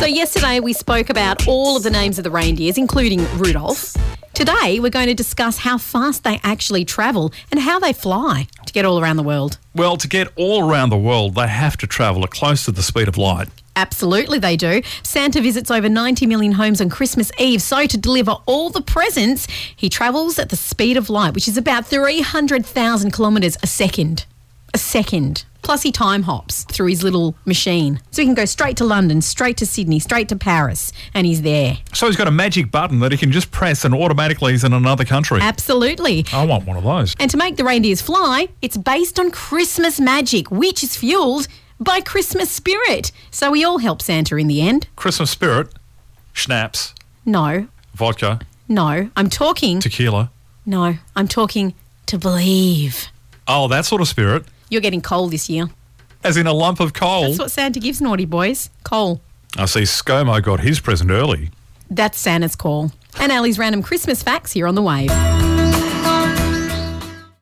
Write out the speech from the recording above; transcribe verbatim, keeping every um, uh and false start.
So yesterday we spoke about all of the names of the reindeers, including Rudolph. Today we're going to discuss how fast they actually travel and how they fly to get all around the world. Well, to get all around the world, they have to travel at close to the speed of light. Absolutely they do. Santa visits over ninety million homes on Christmas Eve, so to deliver all the presents, he travels at the speed of light, which is about three hundred thousand kilometres a second. A second. Plus he time hops through his little machine. So he can go straight to London, straight to Sydney, straight to Paris, and he's there. So he's got a magic button that he can just press and automatically he's in another country. Absolutely. I want one of those. And to make the reindeers fly, it's based on Christmas magic, which is fuelled by Christmas spirit. So we all help Santa in the end. Christmas spirit, schnapps, No, vodka, no. I'm talking... tequila. No, I'm talking to believe. Oh, that sort of spirit. You're getting coal this year. As in a lump of coal. That's what Santa gives naughty boys. Coal. I see ScoMo got his present early. That's Santa's call. And Ali's random Christmas facts here on The Wave.